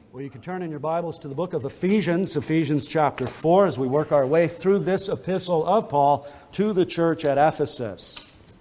Well, you can turn in your Bibles to the book of Ephesians chapter 4, as we work our way through this epistle of Paul to the church at Ephesus.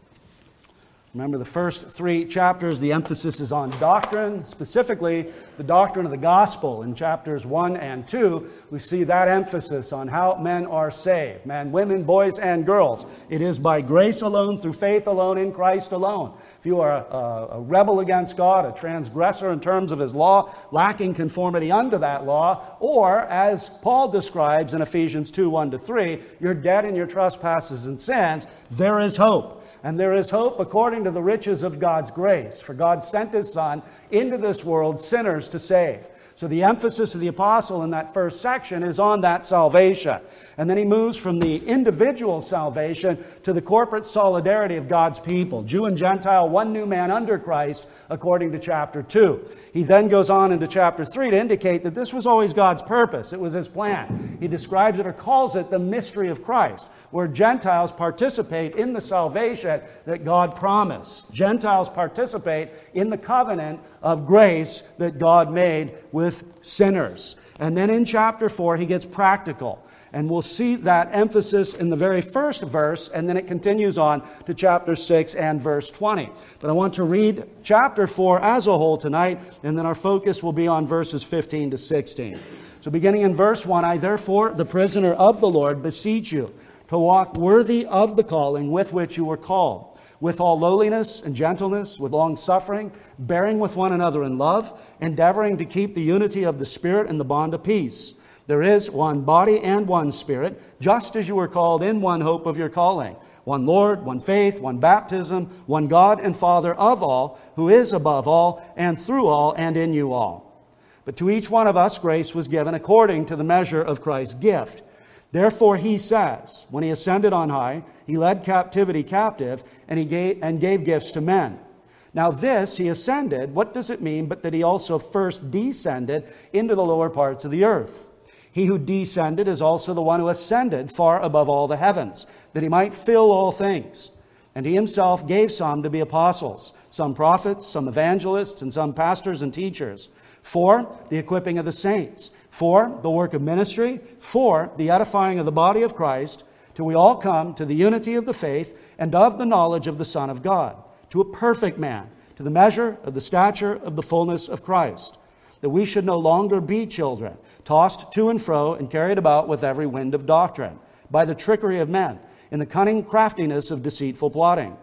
Remember, the first three chapters, the emphasis is on doctrine, specifically the doctrine of the gospel. In chapters 1 and 2, we see that emphasis on how men are saved. Men, women, boys, and girls. It is by grace alone, through faith alone, in Christ alone. If you are a rebel against God, a transgressor in terms of His law, lacking conformity unto that law, or, as Paul describes in Ephesians 2, 1-3, you're dead in your trespasses and sins, there is hope. And there is hope according to the riches of God's grace. For God sent His Son into this world, sinners to save. So the emphasis of the apostle in that first section is on that salvation. And then he moves from the individual salvation to the corporate solidarity of God's people. Jew and Gentile, one new man under Christ, according to chapter 2. He then goes on into chapter 3 to indicate that this was always God's purpose. It was His plan. He describes it or calls it the mystery of Christ, where Gentiles participate in the salvation that God promised. Gentiles participate in the covenant of grace that God made with sinners. And then in chapter 4, he gets practical. And we'll see that emphasis in the very first verse, and then it continues on to chapter 6 and verse 20. But I want to read chapter 4 as a whole tonight, and then our focus will be on verses 15 to 16. So beginning in verse 1, I therefore, the prisoner of the Lord, beseech you to walk worthy of the calling with which you were called, with all lowliness and gentleness, with long-suffering, bearing with one another in love, endeavoring to keep the unity of the Spirit in the bond of peace. There is one body and one Spirit, just as you were called in one hope of your calling. One Lord, one faith, one baptism, one God and Father of all, who is above all, and through all, and in you all. But to each one of us grace was given according to the measure of Christ's gift. Therefore he says, when He ascended on high, He led captivity captive, and He gave gifts to men. Now this, He ascended, what does it mean but that He also first descended into the lower parts of the earth? He who descended is also the one who ascended far above all the heavens, that He might fill all things. And He Himself gave some to be apostles, some prophets, some evangelists, and some pastors and teachers, for the equipping of the saints, for the work of ministry, for the edifying of the body of Christ, till we all come to the unity of the faith and of the knowledge of the Son of God, to a perfect man, to the measure of the stature of the fullness of Christ, that we should no longer be children, tossed to and fro and carried about with every wind of doctrine, by the trickery of men, in the cunning craftiness of deceitful plotting.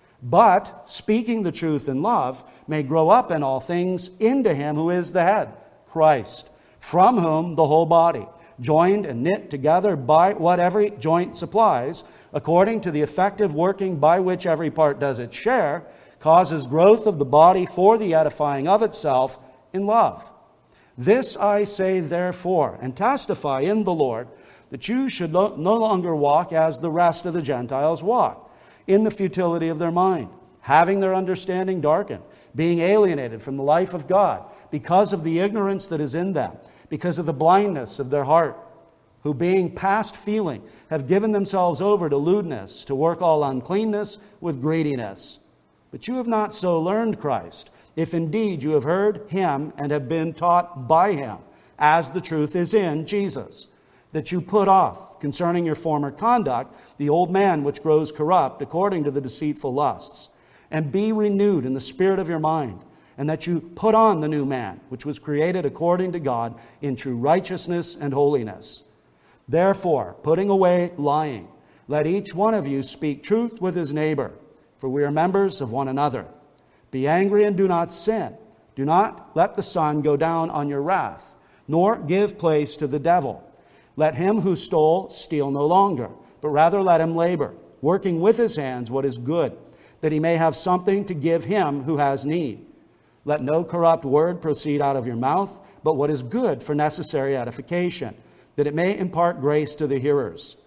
But, speaking the truth in love, may grow up in all things into Him who is the head, Christ, from whom the whole body, joined and knit together by what every joint supplies, according to the effective working by which every part does its share, causes growth of the body for the edifying of itself in love. This I say therefore, and testify in the Lord, that you should no longer walk as the rest of the Gentiles walk, in the futility of their mind, having their understanding darkened, being alienated from the life of God, because of the ignorance that is in them, because of the blindness of their heart, who being past feeling have given themselves over to lewdness, to work all uncleanness with greediness. But you have not so learned Christ, if indeed you have heard Him and have been taught by Him, as the truth is in Jesus, that you put off, concerning your former conduct, the old man which grows corrupt according to the deceitful lusts, and be renewed in the spirit of your mind, and that you put on the new man, which was created according to God in true righteousness and holiness. Therefore, putting away lying, let each one of you speak truth with his neighbor, for we are members of one another. Be angry and do not sin. Do not let the sun go down on your wrath, nor give place to the devil. Let him who stole steal no longer, but rather let him labor, working with his hands what is good, that he may have something to give him who has need. Let no corrupt word proceed out of your mouth, but what is good for necessary edification, that it may impart grace to the hearers.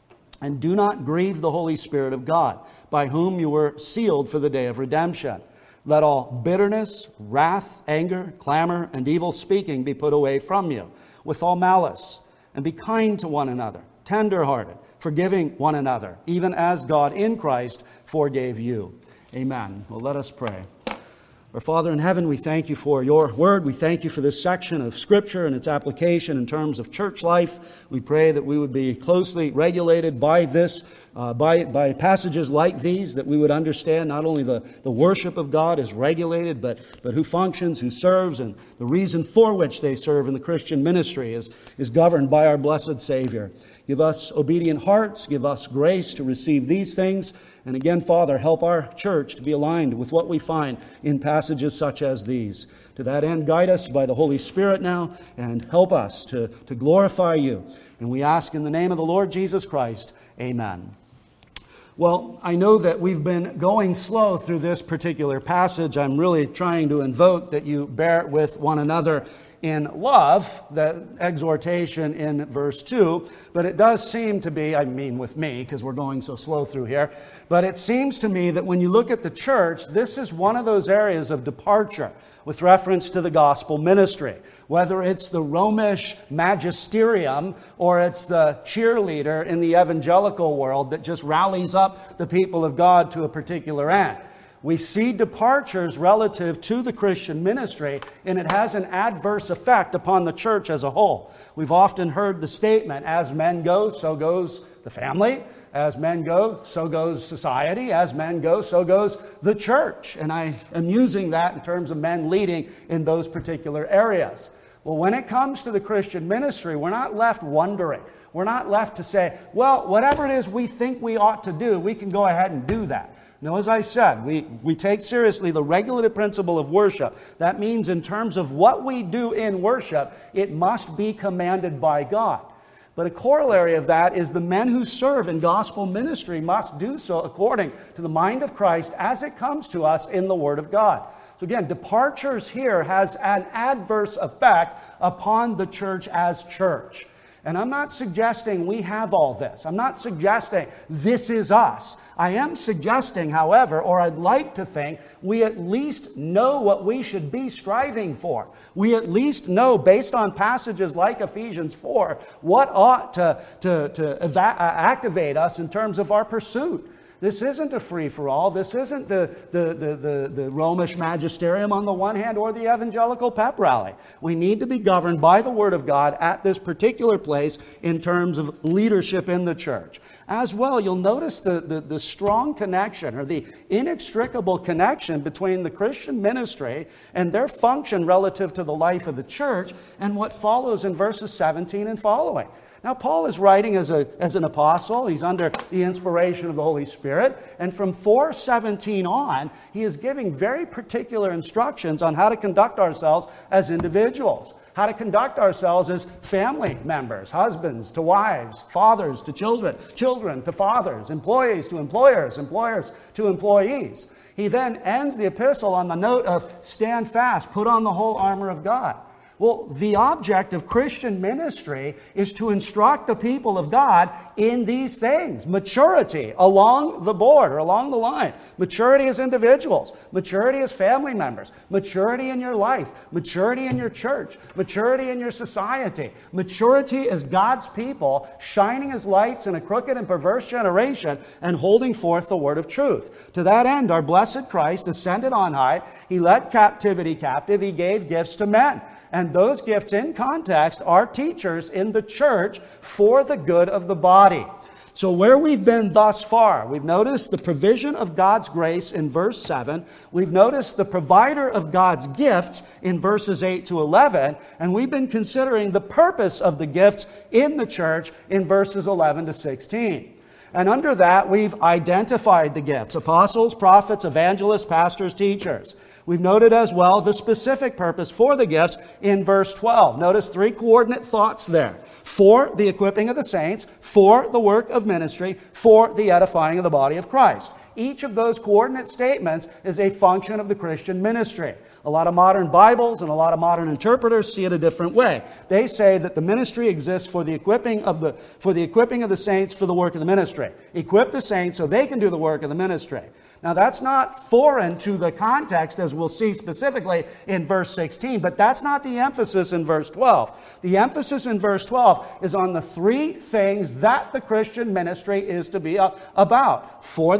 And do not grieve the Holy Spirit of God, by whom you were sealed for the day of redemption. Let all bitterness, wrath, anger, clamor, and evil speaking be put away from you, with all malice. And be kind to one another, tender-hearted, forgiving one another, even as God in Christ forgave you. Amen. Well, let us pray. Our Father in heaven, we thank you for your word. We thank you for this section of Scripture and its application in terms of church life. We pray that we would be closely regulated by this, by passages like these, that we would understand not only the worship of God is regulated, but who functions, who serves, and the reason for which they serve in the Christian ministry is governed by our blessed Savior. Give us obedient hearts. Give us grace to receive these things. And again, Father, help our church to be aligned with what we find in passages such as these. To that end, guide us by the Holy Spirit now and help us to glorify you. And we ask in the name of the Lord Jesus Christ, amen. Well, I know that we've been going slow through this particular passage. I'm really trying to invoke that you bear with one another in love, that exhortation in verse 2. But it does seem to be, I mean with me, because we're going so slow through here, but it seems to me that when you look at the church, this is one of those areas of departure with reference to the gospel ministry. Whether it's the Romish magisterium or it's the cheerleader in the evangelical world that just rallies up the people of God to a particular end. We see departures relative to the Christian ministry, and it has an adverse effect upon the church as a whole. We've often heard the statement, as men go, so goes the family. As men go, so goes society. As men go, so goes the church. And I am using that in terms of men leading in those particular areas. Well, when it comes to the Christian ministry, we're not left wondering. We're not left to say, well, whatever it is we think we ought to do, we can go ahead and do that. No, as I said, we take seriously the regulative principle of worship. That means in terms of what we do in worship, it must be commanded by God. But a corollary of that is the men who serve in gospel ministry must do so according to the mind of Christ as it comes to us in the Word of God. So again, departures here has an adverse effect upon the church as church. And I'm not suggesting we have all this. I'm not suggesting this is us. I am suggesting, however, or I'd like to think, we at least know what we should be striving for. We at least know, based on passages like Ephesians 4, what ought to activate us in terms of our pursuit. This isn't a free-for-all. This isn't the Romish magisterium on the one hand or the evangelical pep rally. We need to be governed by the Word of God at this particular place in terms of leadership in the church. As well, you'll notice the strong connection or the inextricable connection between the Christian ministry and their function relative to the life of the church and what follows in verses 17 and following. Now, Paul is writing as an apostle. He's under the inspiration of the Holy Spirit. And from 4:17 on, he is giving very particular instructions on how to conduct ourselves as individuals, how to conduct ourselves as family members, husbands to wives, fathers to children, children to fathers, employees to employers, employers to employees. He then ends the epistle on the note of stand fast, put on the whole armor of God. Well, the object of Christian ministry is to instruct the people of God in these things. Maturity along the board or along the line. Maturity as individuals. Maturity as family members. Maturity in your life. Maturity in your church. Maturity in your society. Maturity as God's people, shining as lights in a crooked and perverse generation and holding forth the word of truth. To that end, our blessed Christ ascended on high. He led captivity captive. He gave gifts to men. And those gifts in context are teachers in the church for the good of the body. So where we've been thus far, we've noticed the provision of God's grace in verse 7. We've noticed the provider of God's gifts in verses 8 to 11. And we've been considering the purpose of the gifts in the church in verses 11 to 16. And under that, we've identified the gifts: apostles, prophets, evangelists, pastors, teachers. We've noted as well the specific purpose for the gifts in verse 12. Notice 3 coordinate thoughts there. For the equipping of the saints, for the work of ministry, for the edifying of the body of Christ. Each of those coordinate statements is a function of the Christian ministry. A lot of modern Bibles and a lot of modern interpreters see it a different way. They say that the ministry exists for the equipping of the saints for the work of the ministry. Equip the saints so they can do the work of the ministry. Now, that's not foreign to the context, as we'll see specifically in verse 16, but that's not the emphasis in verse 12. The emphasis in verse 12 is on the 3 things that the Christian ministry is to be about: for the equipping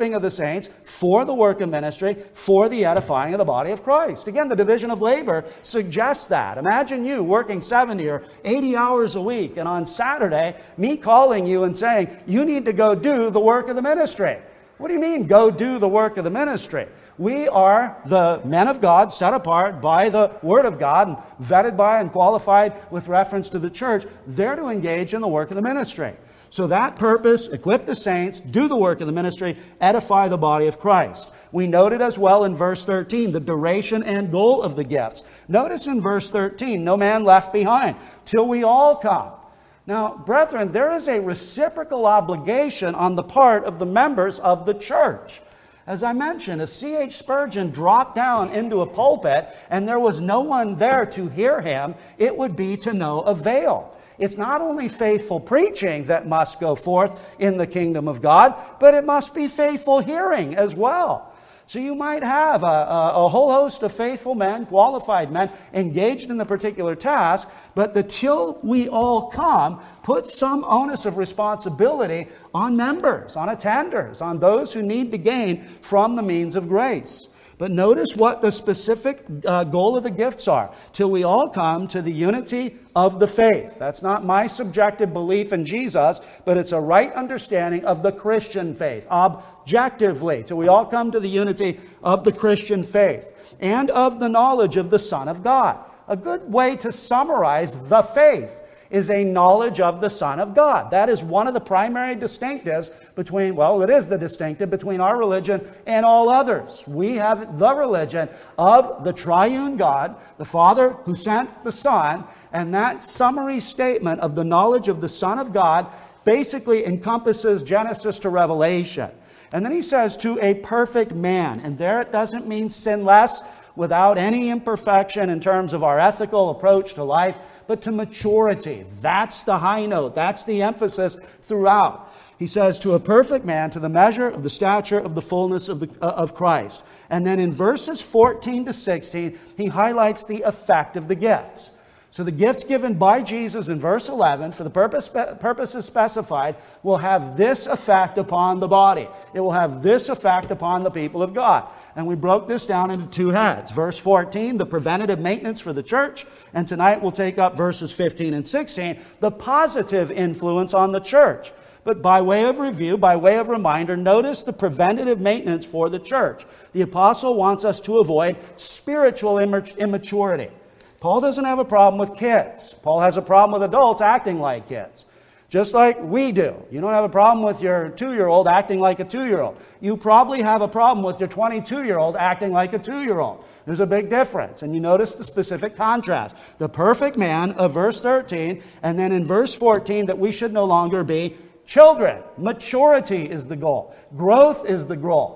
equipping of the saints, for the work of ministry, for the edifying of the body of Christ. Again, the division of labor suggests that. Imagine you working 70 or 80 hours a week, and on Saturday, me calling you and saying, you need to go do the work of the ministry. What do you mean, go do the work of the ministry? We are the men of God set apart by the Word of God and vetted by and qualified with reference to the church. They're to engage in the work of the ministry. So that purpose, equip the saints, do the work of the ministry, edify the body of Christ. We noted as well in verse 13 the duration and goal of the gifts. Notice in verse 13, no man left behind till we all come. Now, brethren, there is a reciprocal obligation on the part of the members of the church. As I mentioned, if C.H. Spurgeon dropped down into a pulpit and there was no one there to hear him, it would be to no avail. It's not only faithful preaching that must go forth in the kingdom of God, but it must be faithful hearing as well. So you might have a whole host of faithful men, qualified men, engaged in the particular task, but the till we all come puts some onus of responsibility on members, on attenders, on those who need to gain from the means of grace. But notice what the specific goal of the gifts are. Till we all come to the unity of the faith. That's not my subjective belief in Jesus, but it's a right understanding of the Christian faith, objectively. Till we all come to the unity of the Christian faith and of the knowledge of the Son of God. A good way to summarize the faith is a knowledge of the Son of God. That is one of the primary distinctives between, well, it is the distinctive between our religion and all others. We have the religion of the triune God, the Father who sent the Son, and that summary statement of the knowledge of the Son of God basically encompasses Genesis to Revelation. And then he says, to a perfect man. And there it doesn't mean sinless, without any imperfection in terms of our ethical approach to life, but to maturity. That's the high note. That's the emphasis throughout. He says, to a perfect man, to the measure of the stature of the fullness of Christ. And then in verses 14 to 16, he highlights the effect of the gifts. So the gifts given by Jesus in verse 11, for the purposes specified, will have this effect upon the body. It will have this effect upon the people of God. And we broke this down into two heads. Verse 14, the preventative maintenance for the church. And tonight we'll take up verses 15 and 16, the positive influence on the church. But by way of review, by way of reminder, notice the preventative maintenance for the church. The apostle wants us to avoid spiritual immaturity. Paul doesn't have a problem with kids. Paul has a problem with adults acting like kids, just like we do. You don't have a problem with your 2-year-old acting like a 2-year-old. You probably have a problem with your 22-year-old acting like a 2-year-old. There's a big difference, and you notice the specific contrast. The perfect man of verse 13, and then in verse 14 that we should no longer be children. Maturity is the goal. Growth is the goal.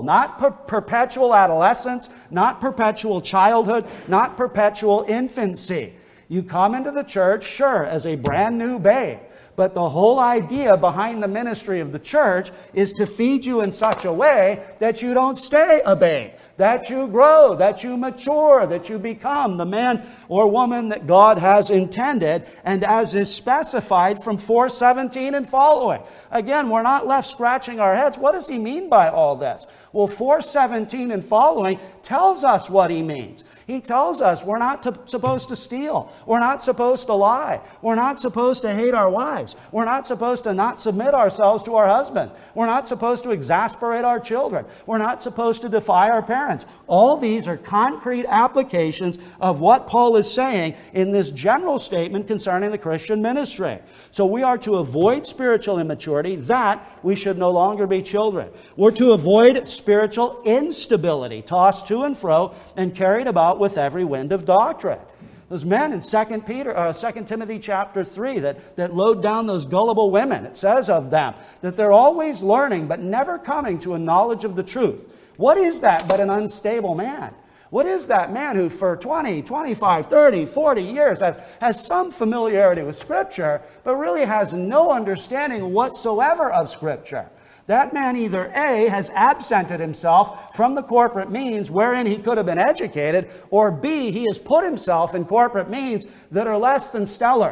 Not perpetual adolescence, not perpetual childhood, not perpetual infancy. You come into the church, sure, as a brand new babe. But the whole idea behind the ministry of the church is to feed you in such a way that you don't stay a babe, that you grow, that you mature, that you become the man or woman that God has intended, and as is specified from 4:17 and following. Again, we're not left scratching our heads. What does he mean by all this? Well, 4:17 and following tells us what he means. He tells us we're not supposed to steal. We're not supposed to lie. We're not supposed to hate our wives. We're not supposed to not submit ourselves to our husband. We're not supposed to exasperate our children. We're not supposed to defy our parents. All these are concrete applications of what Paul is saying in this general statement concerning the Christian ministry. So we are to avoid spiritual immaturity, that we should no longer be children. We're to avoid spiritual instability, tossed to and fro and carried about with every wind of doctrine. Those men in 2 Timothy chapter 3 that load down those gullible women, it says of them that they're always learning but never coming to a knowledge of the truth. What is that but an unstable man? What is that man who for 20, 25, 30, 40 years has some familiarity with Scripture, but really has no understanding whatsoever of Scripture? That man either A, has absented himself from the corporate means wherein he could have been educated, or B, he has put himself in corporate means that are less than stellar.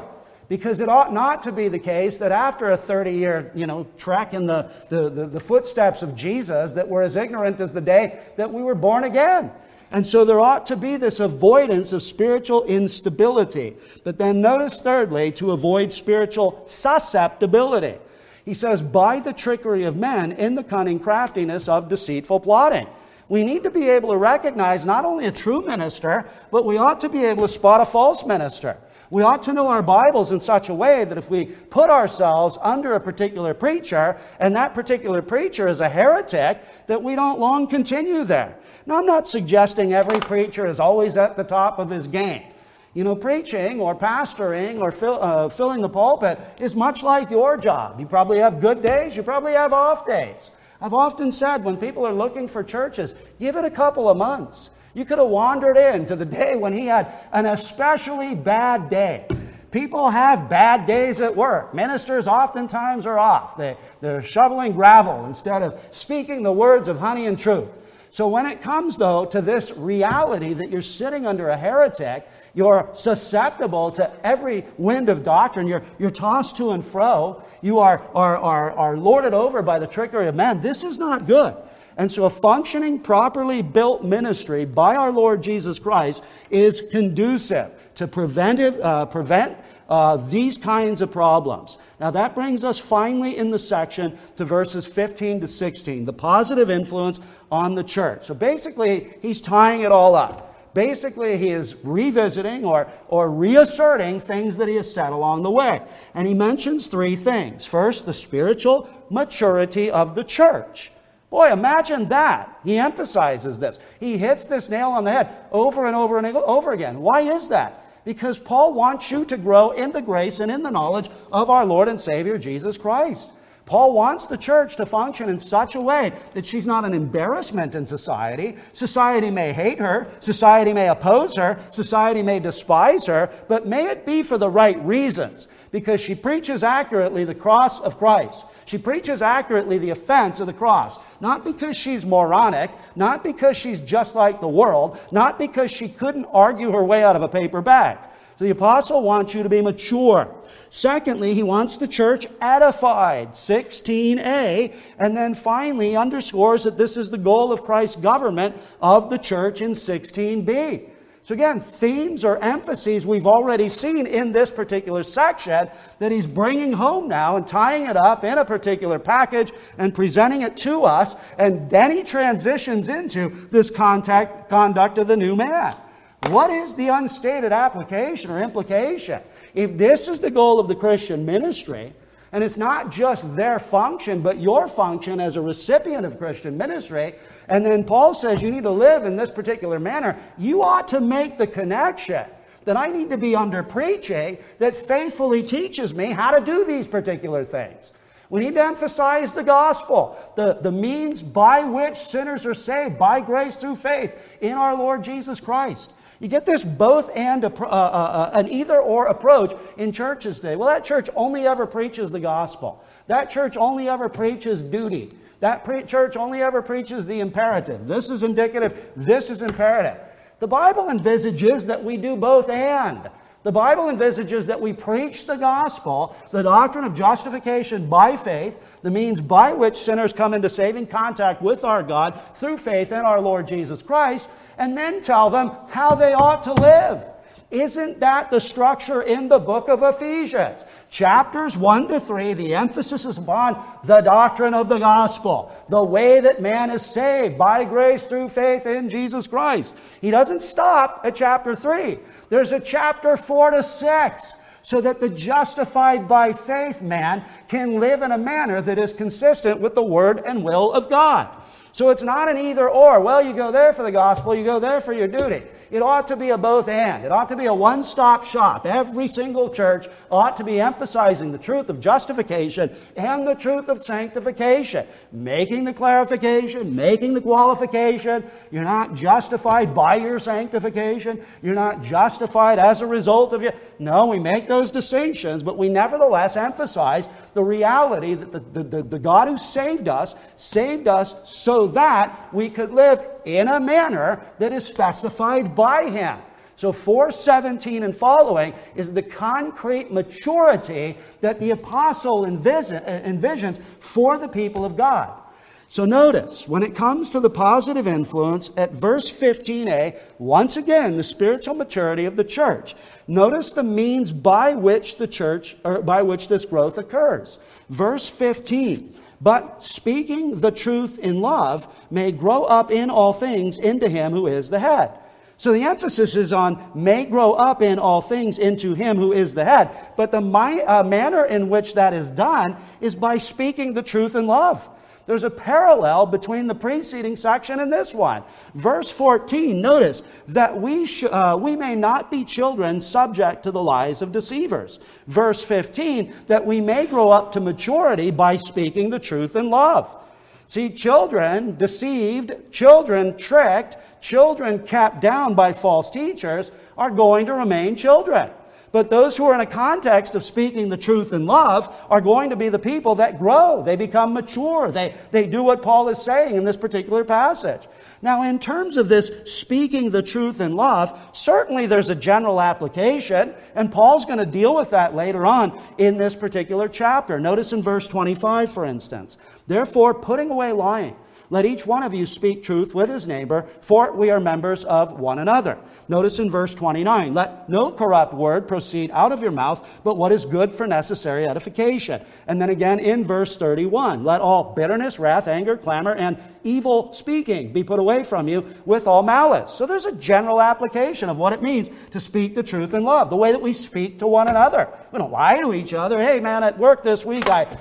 Because it ought not to be the case that after a 30-year, trek in the footsteps of Jesus, that we're as ignorant as the day that we were born again. And so there ought to be this avoidance of spiritual instability. But then notice thirdly, to avoid spiritual susceptibility. He says, by the trickery of men in the cunning craftiness of deceitful plotting. We need to be able to recognize not only a true minister, but we ought to be able to spot a false minister. We ought to know our Bibles in such a way that if we put ourselves under a particular preacher, and that particular preacher is a heretic, that we don't long continue there. Now, I'm not suggesting every preacher is always at the top of his game. Preaching or pastoring or filling the pulpit is much like your job. You probably have good days, you probably have off days. I've often said when people are looking for churches, give it a couple of months. You could have wandered into the day when he had an especially bad day. People have bad days at work. Ministers oftentimes are off. They're shoveling gravel instead of speaking the words of honey and truth. So when it comes, though, to this reality that you're sitting under a heretic, you're susceptible to every wind of doctrine, you're tossed to and fro, you are lorded over by the trickery of men, this is not good. And so a functioning, properly built ministry by our Lord Jesus Christ is conducive to prevent these kinds of problems. Now that brings us finally in the section to verses 15 to 16, the positive influence on the church. So basically, he's tying it all up. Basically, he is revisiting or reasserting things that he has said along the way. And he mentions three things. First, the spiritual maturity of the church. Boy, imagine that. He emphasizes this. He hits this nail on the head over and over and over again. Why is that? Because Paul wants you to grow in the grace and in the knowledge of our Lord and Savior Jesus Christ. Paul wants the church to function in such a way that she's not an embarrassment in society. Society may hate her. Society may oppose her. Society may despise her. But may it be for the right reasons. Because she preaches accurately the cross of Christ. She preaches accurately the offense of the cross. Not because she's moronic. Not because she's just like the world. Not because she couldn't argue her way out of a paper bag. So the apostle wants you to be mature. Secondly, he wants the church edified, 16a. And then finally, he underscores that this is the goal of Christ's government of the church in 16b. So again, themes or emphases we've already seen in this particular section that he's bringing home now and tying it up in a particular package and presenting it to us. And then he transitions into this conduct of the new man. What is the unstated application or implication? If this is the goal of the Christian ministry, and it's not just their function, but your function as a recipient of Christian ministry, and then Paul says you need to live in this particular manner, you ought to make the connection that I need to be under preaching that faithfully teaches me how to do these particular things. We need to emphasize the gospel, the means by which sinners are saved by grace through faith in our Lord Jesus Christ. You get this both and an either-or approach in churches today. Well, that church only ever preaches the gospel. That church only ever preaches duty. That church only ever preaches the imperative. This is indicative. This is imperative. The Bible envisages that we do both and. The Bible envisages that we preach the gospel, the doctrine of justification by faith, the means by which sinners come into saving contact with our God through faith in our Lord Jesus Christ, and then tell them how they ought to live. Isn't that the structure in the book of Ephesians? Chapters 1 to 3, the emphasis is upon the doctrine of the gospel, the way that man is saved by grace through faith in Jesus Christ. He doesn't stop at chapter 3. There's a chapter 4 to 6, so that the justified by faith man can live in a manner that is consistent with the word and will of God. So it's not an either or. Well, you go there for the gospel, you go there for your duty. It ought to be a both and. It ought to be a one-stop shop. Every single church ought to be emphasizing the truth of justification and the truth of sanctification. Making the clarification, making the qualification. You're not justified by your sanctification. You're not justified as a result of your... No, we make those distinctions, but we nevertheless emphasize the reality that the God who saved us so that we could live in a manner that is specified by Him. So 4:17 and following is the concrete maturity that the apostle envisions for the people of God. So notice, when it comes to the positive influence at verse 15a, once again, the spiritual maturity of the church. Notice the means by which this growth occurs. Verse 15, but speaking the truth in love may grow up in all things into him who is the head. So the emphasis is on may grow up in all things into him who is the head. But the manner in which that is done is by speaking the truth in love. There's a parallel between the preceding section and this one. Verse 14, notice that we may not be children subject to the lies of deceivers. Verse 15, that we may grow up to maturity by speaking the truth in love. See, children deceived, children tricked, children kept down by false teachers are going to remain children. But those who are in a context of speaking the truth in love are going to be the people that grow. They become mature. They do what Paul is saying in this particular passage. Now, in terms of this speaking the truth in love, certainly there's a general application, and Paul's going to deal with that later on in this particular chapter. Notice in verse 25, for instance, therefore, putting away lying, let each one of you speak truth with his neighbor, for we are members of one another. Notice in verse 29, let no corrupt word proceed out of your mouth, but what is good for necessary edification. And then again in verse 31, let all bitterness, wrath, anger, clamor, and evil speaking be put away from you with all malice. So there's a general application of what it means to speak the truth in love, the way that we speak to one another. We don't lie to each other. Hey, man, at work this week,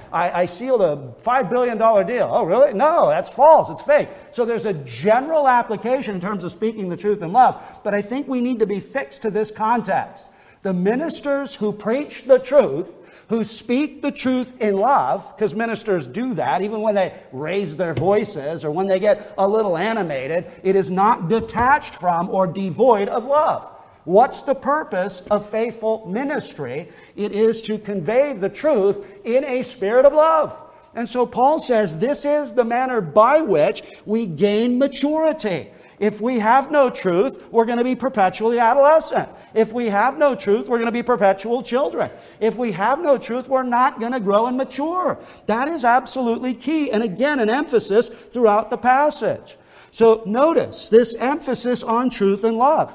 I sealed a $5 billion deal. Oh, really? No, that's false. It's fake. So there's a general application in terms of speaking the truth in love, but I think we need to be fixed to this context. The ministers who preach the truth, who speak the truth in love, because ministers do that even when they raise their voices or when they get a little animated, it is not detached from or devoid of love. What's the purpose of faithful ministry? It is to convey the truth in a spirit of love. And so Paul says this is the manner by which we gain maturity. If we have no truth, we're going to be perpetually adolescent. If we have no truth, we're going to be perpetual children. If we have no truth, we're not going to grow and mature. That is absolutely key. And again, an emphasis throughout the passage. So notice this emphasis on truth and love.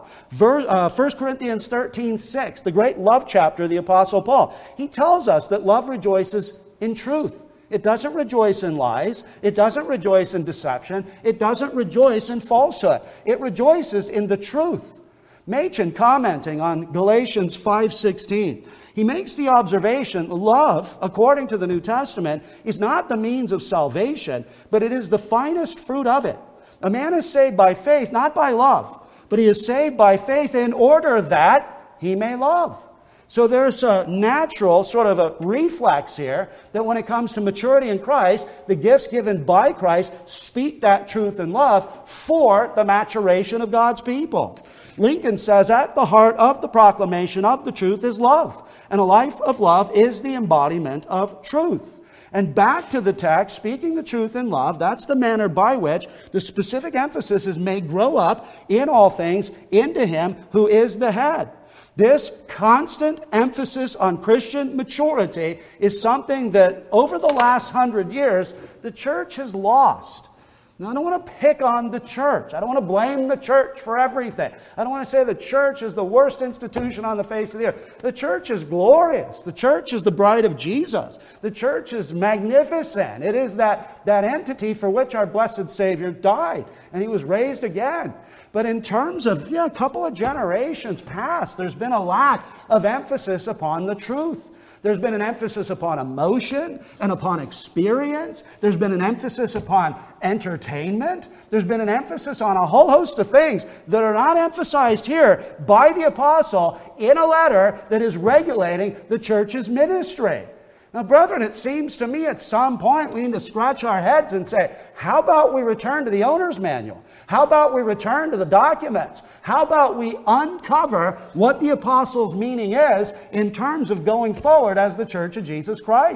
1 Corinthians 13:6, the great love chapter of the Apostle Paul. He tells us that love rejoices in truth. It doesn't rejoice in lies. It doesn't rejoice in deception. It doesn't rejoice in falsehood. It rejoices in the truth. Machen, commenting on Galatians 5:16, he makes the observation, love, according to the New Testament, is not the means of salvation, but it is the finest fruit of it. A man is saved by faith, not by love, but he is saved by faith in order that he may love. So there's a natural sort of a reflex here that when it comes to maturity in Christ, the gifts given by Christ speak that truth and love for the maturation of God's people. Lincoln says, at the heart of the proclamation of the truth is love, and a life of love is the embodiment of truth. And back to the text, speaking the truth in love, that's the manner by which the specific emphasis is may grow up in all things into him who is the head. This constant emphasis on Christian maturity is something that over the last 100 years, the church has lost. Now, I don't want to pick on the church. I don't want to blame the church for everything. I don't want to say the church is the worst institution on the face of the earth. The church is glorious. The church is the bride of Jesus. The church is magnificent. It is that entity for which our blessed Savior died, and he was raised again. But in terms of a couple of generations past, there's been a lack of emphasis upon the truth. There's been an emphasis upon emotion and upon experience. There's been an emphasis upon entertainment. There's been an emphasis on a whole host of things that are not emphasized here by the apostle in a letter that is regulating the church's ministry. Now, brethren, it seems to me at some point we need to scratch our heads and say, how about we return to the owner's manual? How about we return to the documents? How about we uncover what the apostle's meaning is in terms of going forward as the Church of Jesus Christ?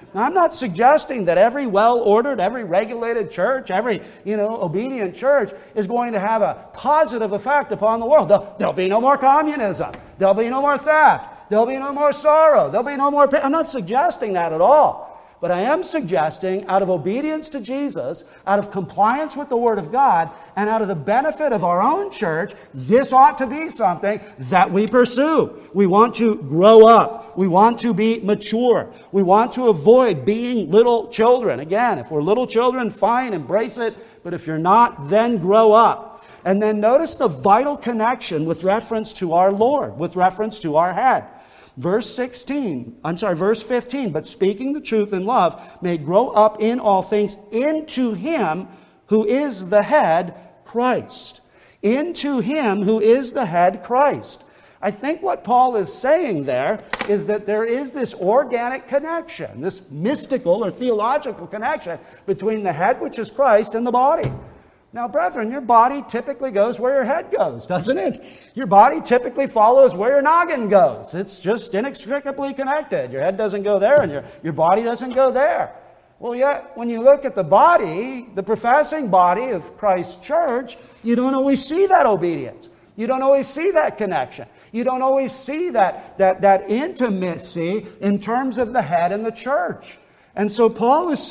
Now, I'm not suggesting that every well-ordered, every regulated church, every, obedient church is going to have a positive effect upon the world. There'll be no more communism. There'll be no more theft. There'll be no more sorrow. There'll be no more pain. I'm not suggesting that at all. But I am suggesting, out of obedience to Jesus, out of compliance with the Word of God, and out of the benefit of our own church, this ought to be something that we pursue. We want to grow up. We want to be mature. We want to avoid being little children. Again, if we're little children, fine, embrace it. But if you're not, then grow up. And then notice the vital connection with reference to our Lord, with reference to our head. Verse 15, but speaking the truth in love may grow up in all things into Him who is the head, Christ. Into Him who is the head, Christ. I think what Paul is saying there is that there is this organic connection, this mystical or theological connection between the head, which is Christ, and the body. Now, brethren, your body typically goes where your head goes, doesn't it? Your body typically follows where your noggin goes. It's just inextricably connected. Your head doesn't go there, and your body doesn't go there. Well, yet, when you look at the body, the professing body of Christ's church, you don't always see that obedience. You don't always see that connection. You don't always see that intimacy in terms of the head and the church. And so Paul is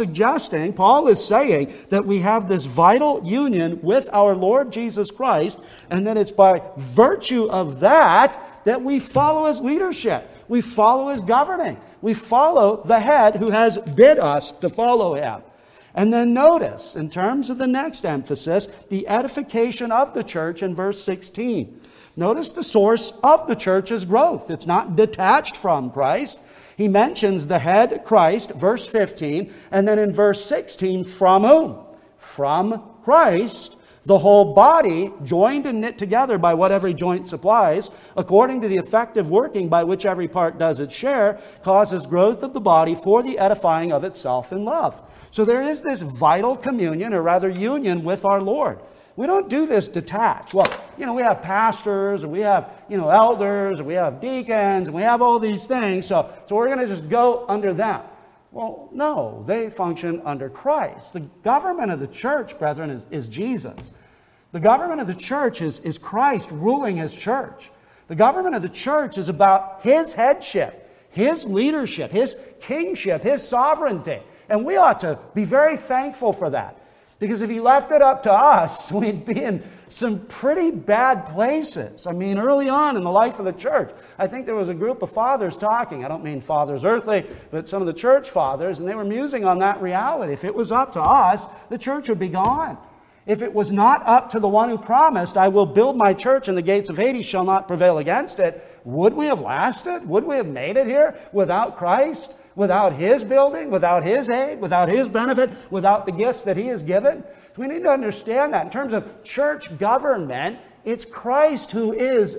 saying that we have this vital union with our Lord Jesus Christ, and that it's by virtue of that we follow His leadership. We follow His governing. We follow the head who has bid us to follow Him. And then notice, in terms of the next emphasis, the edification of the church in verse 16. Notice the source of the church's growth. It's not detached from Christ. He mentions the head, Christ, verse 15, and then in verse 16, from whom? From Christ, the whole body, joined and knit together by what every joint supplies, according to the effective working by which every part does its share, causes growth of the body for the edifying of itself in love. So there is this vital communion, or rather union, with our Lord. We don't do this detached. Well, we have pastors, and we have, elders, and we have deacons, and we have all these things, so we're going to just go under them. Well, no, they function under Christ. The government of the church, brethren, is Jesus. The government of the church is Christ ruling His church. The government of the church is about His headship, His leadership, His kingship, His sovereignty. And we ought to be very thankful for that. Because if He left it up to us, we'd be in some pretty bad places. I mean, early on in the life of the church, I think there was a group of fathers talking. I don't mean fathers earthly, but some of the church fathers, and they were musing on that reality. If it was up to us, the church would be gone. If it was not up to the one who promised, I will build my church and the gates of Hades shall not prevail against it, would we have lasted? Would we have made it here without Christ? Without His building, without His aid, without His benefit, without the gifts that He has given? We need to understand that in terms of church government, it's Christ who is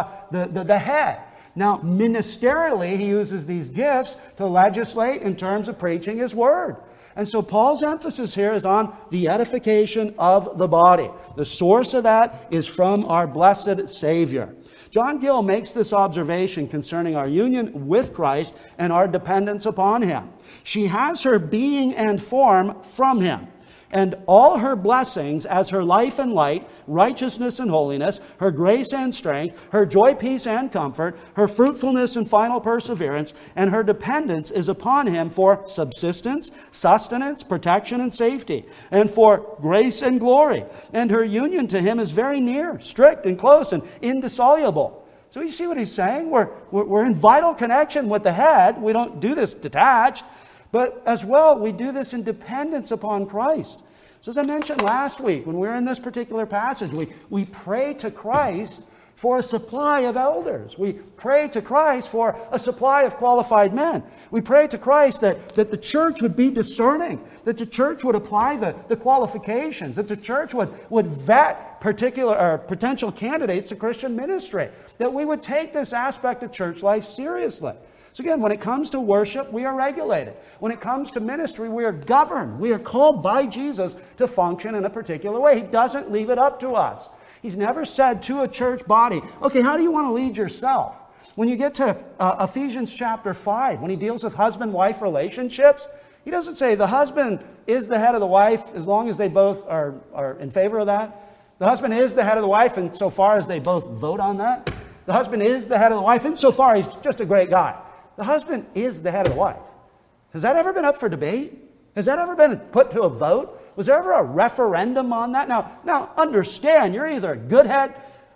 the head. Now, ministerially, He uses these gifts to legislate in terms of preaching His word. And so Paul's emphasis here is on the edification of the body. The source of that is from our blessed Savior. John Gill makes this observation concerning our union with Christ and our dependence upon Him. She has her being and form from Him, and all her blessings as her life and light, righteousness and holiness, her grace and strength, her joy, peace, and comfort, her fruitfulness and final perseverance, and her dependence is upon Him for subsistence, sustenance, protection, and safety, and for grace and glory. And her union to Him is very near, strict and close and indissoluble. So you see what he's saying? We're in vital connection with the head. We don't do this detached. But as well, we do this in dependence upon Christ. So as I mentioned last week, when we were in this particular passage, we pray to Christ for a supply of elders. We pray to Christ for a supply of qualified men. We pray to Christ that the church would be discerning, that the church would apply the qualifications, that the church would vet particular or potential candidates to Christian ministry, that we would take this aspect of church life seriously. So again, when it comes to worship, we are regulated. When it comes to ministry, we are governed. We are called by Jesus to function in a particular way. He doesn't leave it up to us. He's never said to a church body, okay, how do you want to lead yourself? When you get to Ephesians chapter 5, when he deals with husband-wife relationships, he doesn't say the husband is the head of the wife as long as they both are in favor of that. The husband is the head of the wife insofar as they both vote on that. The husband is the head of the wife insofar he's just a great guy. The husband is the head of the wife. Has that ever been up for debate? Has that ever been put to a vote? Was there ever a referendum on that? Now understand, you're either a good head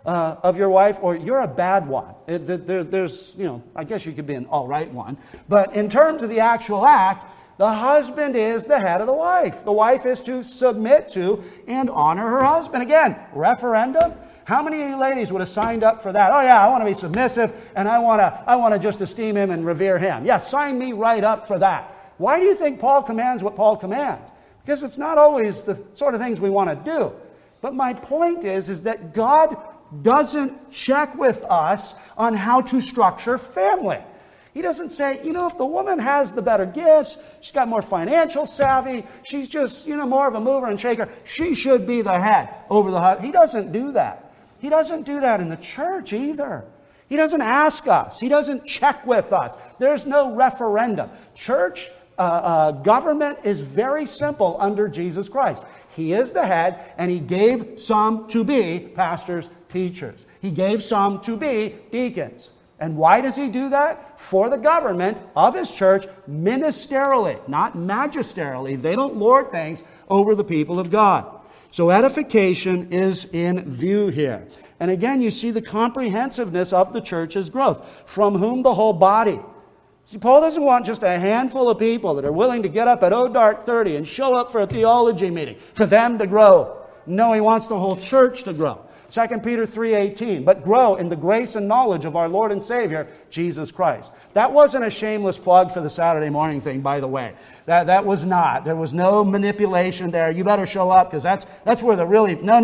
of your wife or you're a bad one. There's, I guess you could be an all right one. But in terms of the actual act, the husband is the head of the wife. The wife is to submit to and honor her husband. Again, referendum. How many of you ladies would have signed up for that? Oh yeah, I want to be submissive and I want to just esteem him and revere him. Yeah, sign me right up for that. Why do you think Paul commands what Paul commands? Because it's not always the sort of things we want to do. But my point is that God doesn't check with us on how to structure family. He doesn't say, if the woman has the better gifts, she's got more financial savvy, she's just, more of a mover and shaker, she should be the head over the husband. He doesn't do that. He doesn't do that in the church either. He doesn't ask us. He doesn't check with us. There's no referendum. Church government is very simple under Jesus Christ. He is the head, and he gave some to be pastors, teachers. He gave some to be deacons. And why does he do that? For the government of his church, ministerially, not magisterially. They don't lord things over the people of God. So edification is in view here. And again, you see the comprehensiveness of the church's growth, from whom the whole body. See, Paul doesn't want just a handful of people that are willing to get up at dark 30 and show up for a theology meeting, for them to grow. No, he wants the whole church to grow. 2 Peter 3:18, but grow in the grace and knowledge of our Lord and Savior, Jesus Christ. That wasn't a shameless plug for the Saturday morning thing, by the way. That was not. There was no manipulation there. You better show up because that's where the really... No.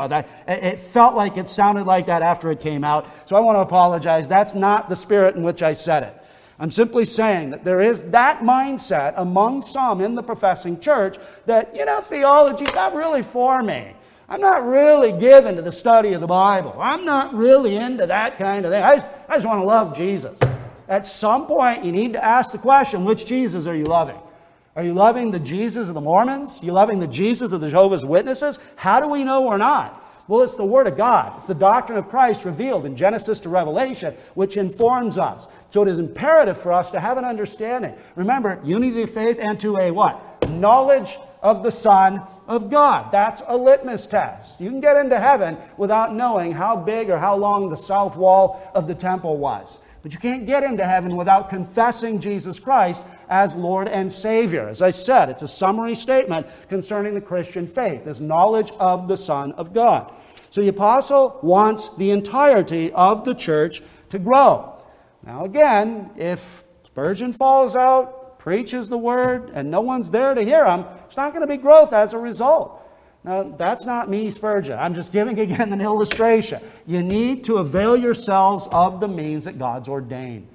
It felt like it sounded like that after it came out. So I want to apologize. That's not the spirit in which I said it. I'm simply saying that there is that mindset among some in the professing church that, theology's not really for me. I'm not really given to the study of the Bible. I'm not really into that kind of thing. I just want to love Jesus. At some point, you need to ask the question, which Jesus are you loving? Are you loving the Jesus of the Mormons? Are you loving the Jesus of the Jehovah's Witnesses? How do we know we're not? Well, it's the Word of God. It's the doctrine of Christ revealed in Genesis to Revelation, which informs us. So it is imperative for us to have an understanding. Remember, unity of faith and to a what? Knowledge of the Son of God. That's a litmus test. You can get into heaven without knowing how big or how long the south wall of the temple was. But you can't get into heaven without confessing Jesus Christ as Lord and Savior. As I said, it's a summary statement concerning the Christian faith, this knowledge of the Son of God. So the apostle wants the entirety of the church to grow. Now again, if Spurgeon falls out, preaches the word, and no one's there to hear him, there's not going to be growth as a result. Now, that's not me, Spurgeon. I'm just giving again an illustration. You need to avail yourselves of the means that God's ordained.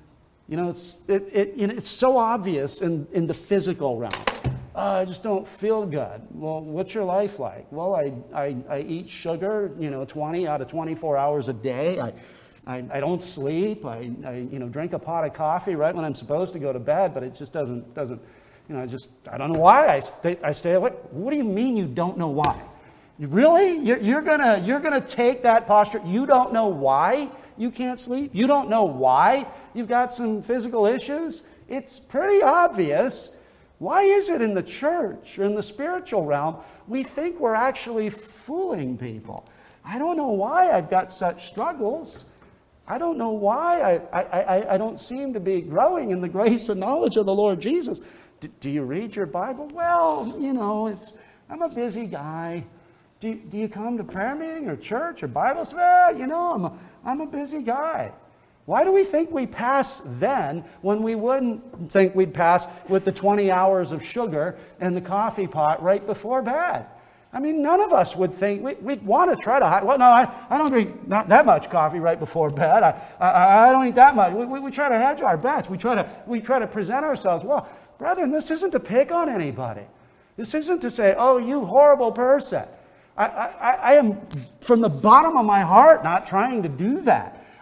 It's so obvious in the physical realm. I just don't feel good. Well, what's your life like? Well, I eat sugar, 20 out of 24 hours a day. I don't sleep. I drink a pot of coffee right when I'm supposed to go to bed, but it just doesn't. I don't know why I stay awake. What do you mean you don't know why? Really? You're gonna take that posture? You don't know why you can't sleep? You don't know why you've got some physical issues? It's pretty obvious. Why is it in the church or in the spiritual realm we think we're actually fooling people? I don't know why I've got such struggles. I don't know why I don't seem to be growing in the grace and knowledge of the Lord Jesus. Do you read your Bible? Well, I'm a busy guy. Do you come to prayer meeting or church or Bible study? Well, I'm a busy guy. Why do we think we pass then when we wouldn't think we'd pass with the 20 hours of sugar and the coffee pot right before bed? I mean, none of us would think, we'd want to try to hide. Well, no, I don't drink not that much coffee right before bed. I don't eat that much. We try to hedge our bets. We try to present ourselves. Well, brethren, this isn't to pick on anybody. This isn't to say, oh, you horrible person. I am, from the bottom of my heart, not trying to do that.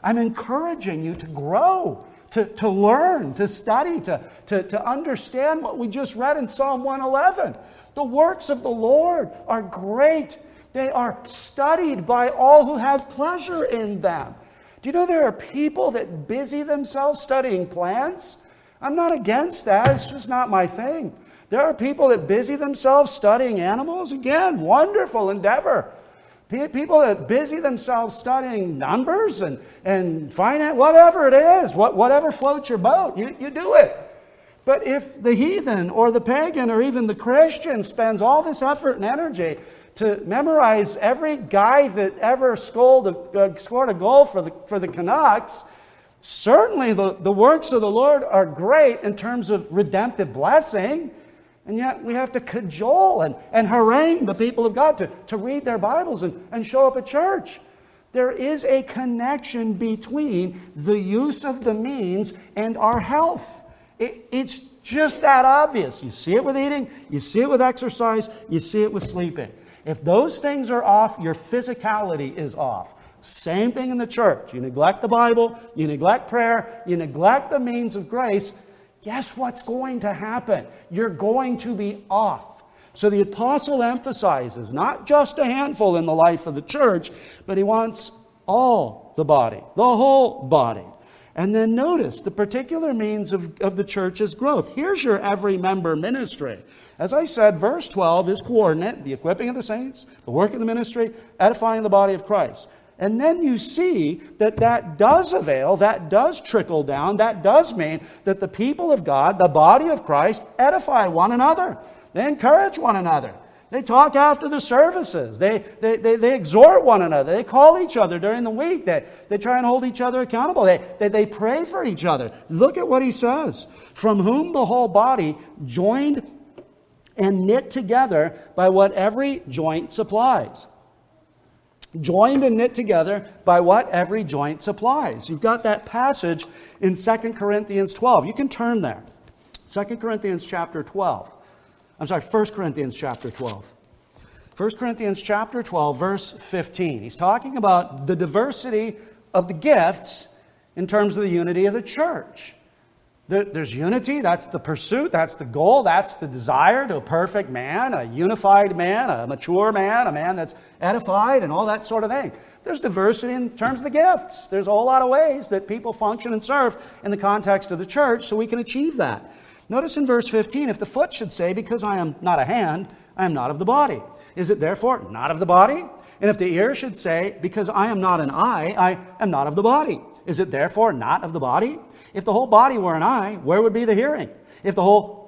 I'm encouraging you to grow, to learn, to study, to understand what we just read in Psalm 111. The works of the Lord are great. They are studied by all who have pleasure in them. Do you know there are people that busy themselves studying plants? I'm not against that. It's just not my thing. There are people that busy themselves studying animals. Again, wonderful endeavor. People that busy themselves studying numbers and finance, whatever it is, whatever floats your boat, you do it. But if the heathen or the pagan or even the Christian spends all this effort and energy to memorize every guy that ever scored a goal for the Canucks, certainly the works of the Lord are great in terms of redemptive blessing. And yet we have to cajole and harangue the people of God to read their Bibles and show up at church. There is a connection between the use of the means and our health. It's just that obvious. You see it with eating, you see it with exercise, you see it with sleeping. If those things are off, your physicality is off. Same thing in the church. You neglect the Bible, you neglect prayer, you neglect the means of grace. Guess what's going to happen? You're going to be off. So the apostle emphasizes not just a handful in the life of the church, but he wants all the body, the whole body. And then notice the particular means of the church's growth. Here's your every member ministry. As I said, verse 12 is coordinate, the equipping of the saints, the work of the ministry, edifying the body of Christ. And then you see that does avail, that does trickle down, that does mean that the people of God, the body of Christ, edify one another. They encourage one another. They talk after the services. They exhort one another. They call each other during the week. They try and hold each other accountable. They pray for each other. Look at what he says. From whom the whole body joined and knit together by what every joint supplies. Joined and knit together by what every joint supplies. You've got that passage in 2 Corinthians 12. You can turn there. 2 Corinthians chapter 12. I'm sorry, 1 Corinthians chapter 12. 1 Corinthians chapter 12, verse 15. He's talking about the diversity of the gifts in terms of the unity of the church. There's unity, that's the pursuit, that's the goal, that's the desire to a perfect man, a unified man, a mature man, a man that's edified and all that sort of thing. There's diversity in terms of the gifts. There's a whole lot of ways that people function and serve in the context of the church so we can achieve that. Notice in verse 15, if the foot should say, because I am not a hand, I am not of the body, is it therefore not of the body? And if the ear should say, because I am not an eye, I am not of the body, is it therefore not of the body? If the whole body were an eye, where would be the hearing? If the whole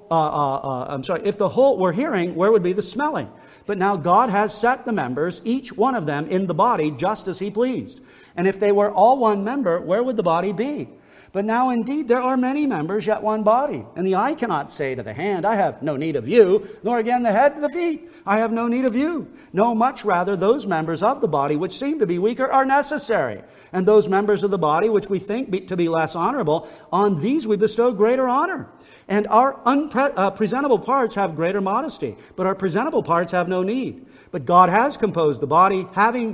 were hearing, where would be the smelling? But now God has set the members, each one of them, in the body just as he pleased. And if they were all one member, where would the body be? But now indeed there are many members, yet one body. And the eye cannot say to the hand, I have no need of you, nor again the head to the feet, I have no need of you. No, much rather those members of the body which seem to be weaker are necessary. And those members of the body which we think to be less honorable, on these we bestow greater honor. And our presentable parts have greater modesty, but our presentable parts have no need. But God has composed the body, having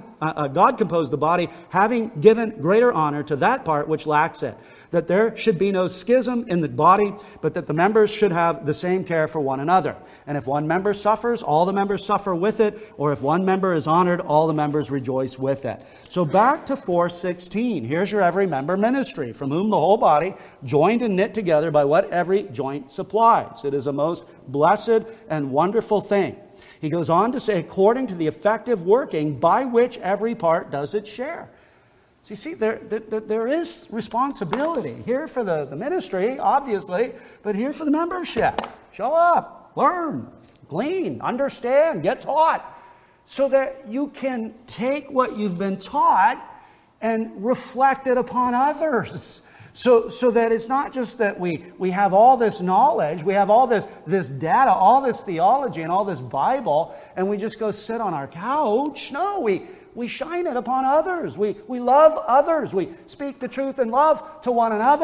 given greater honor to that part which lacks it, that there should be no schism in the body, but that the members should have the same care for one another. And if one member suffers, all the members suffer with it, or if one member is honored, all the members rejoice with it. So back to 4:16. Here's your every member ministry, from whom the whole body, joined and knit together by what every joint supplies. It is a most blessed and wonderful thing. He goes on to say, according to the effective working by which every part does its share. So you see, there is responsibility here for the ministry, obviously, but here for the membership. Show up, learn, glean, understand, get taught, so that you can take what you've been taught and reflect it upon others. So that it's not just that we have all this knowledge, we have all this data, all this theology and all this Bible, and we just go sit on our couch. No, we shine it upon others. We love others. We speak the truth in love to one another.